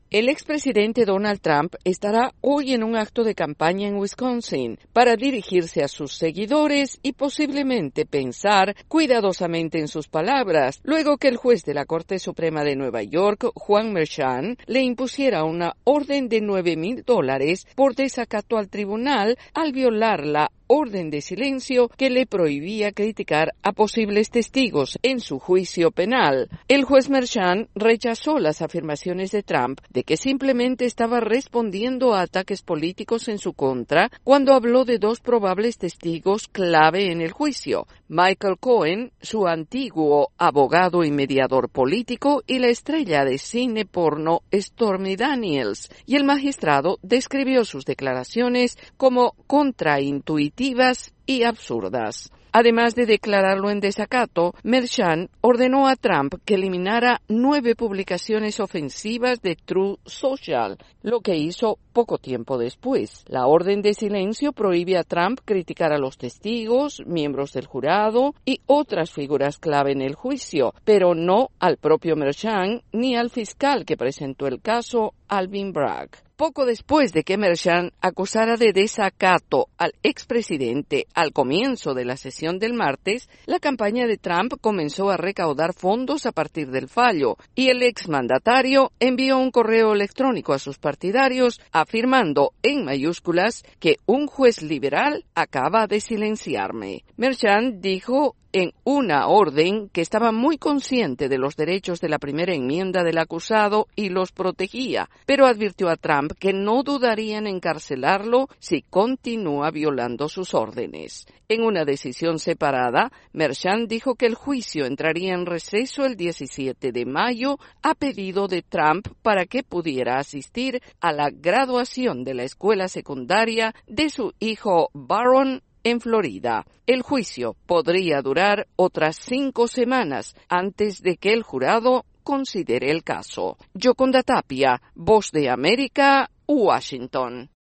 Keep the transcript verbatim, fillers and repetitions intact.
El expresidente Donald Trump estará hoy en un acto de campaña en Wisconsin para dirigirse a sus seguidores y posiblemente pensar cuidadosamente en sus palabras, luego que el juez de la Corte Suprema de Nueva York, Juan Merchan, le impusiera una orden de nueve mil dólares por desacato al tribunal al violar la orden de silencio que le prohibía criticar a posibles testigos en su juicio penal. El juez Merchan rechazó las afirmaciones de Trump de que simplemente estaba respondiendo a ataques políticos en su contra cuando habló de dos probables testigos clave en el juicio, Michael Cohen, su antiguo abogado y mediador político, y la estrella de cine porno Stormy Daniels, y el magistrado describió sus declaraciones como contraintuitivas y absurdas. Además de declararlo en desacato, Merchan ordenó a Trump que eliminara nueve publicaciones ofensivas de Truth Social, lo que hizo poco tiempo después. La orden de silencio prohíbe a Trump criticar a los testigos, miembros del jurado y otras figuras clave en el juicio, pero no al propio Merchan ni al fiscal que presentó el caso, Alvin Bragg. Poco después de que Merchan acusara de desacato al expresidente al comienzo de la sesión del martes, la campaña de Trump comenzó a recaudar fondos a partir del fallo, y el exmandatario envió un correo electrónico a sus partidarios afirmando en mayúsculas que un juez liberal acaba de silenciarme. Merchan dijo en una orden que estaba muy consciente de los derechos de la primera enmienda del acusado y los protegía, pero advirtió a Trump que no dudaría en encarcelarlo si continúa violando sus órdenes. En una decisión separada, Merchan dijo que el juicio entraría en receso el diecisiete de mayo a pedido de Trump para que pudiera asistir a la graduación de la escuela secundaria de su hijo Barron en Florida. El juicio podría durar otras cinco semanas antes de que el jurado considere el caso. Yoconda Tapia, Voz de América, Washington.